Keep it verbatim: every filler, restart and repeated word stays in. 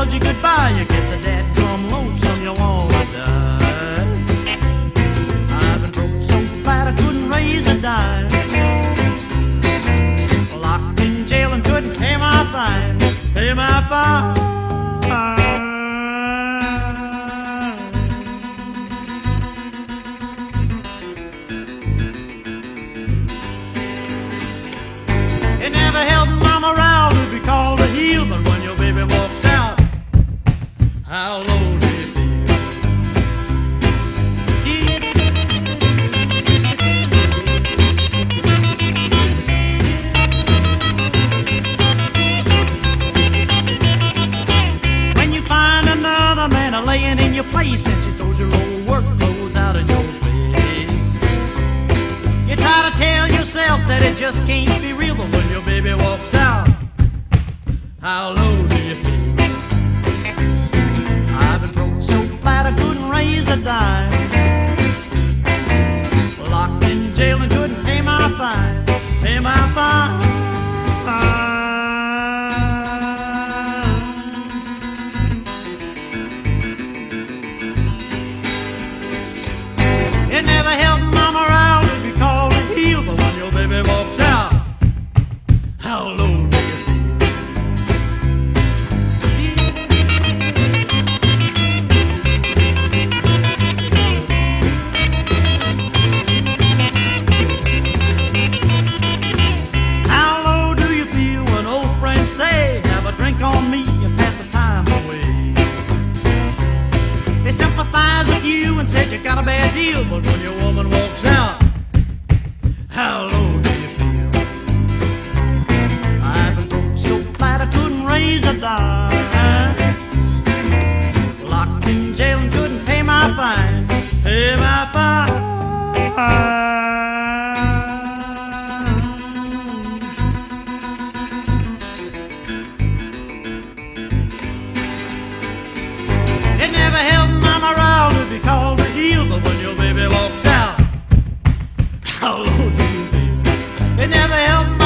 told you goodbye, you get to that drum lonesome, you wanna die. I've been broke so flat I couldn't raise a dime, locked in jail and couldn't pay my fine, pay my fine. It never helped mama around to be called a heel, but when your baby walks out, how low do you feel? When you find another man a laying in your place and she throws your old work clothes out in your face, you try to tell yourself that it just can't be real, but when your baby walks out, how low do you feel? I've been broke so flat I couldn't raise a dime, locked in jail and couldn't pay my fine, pay my fine. It never helped mama around to be called a heel, but when your baby walks out, how low do you feel? How low do you feel when old friends say, have a drink on me and pass the time away? They sympathize with you and said you got a bad deal, but when your woman walks out, how low do you feel? I've been broke so flat I couldn't raise a dime, locked in jail and couldn't pay my fine, pay my fine. It never helped mama around to be called a heel, but when your baby walks out, how low do you feel? It never helped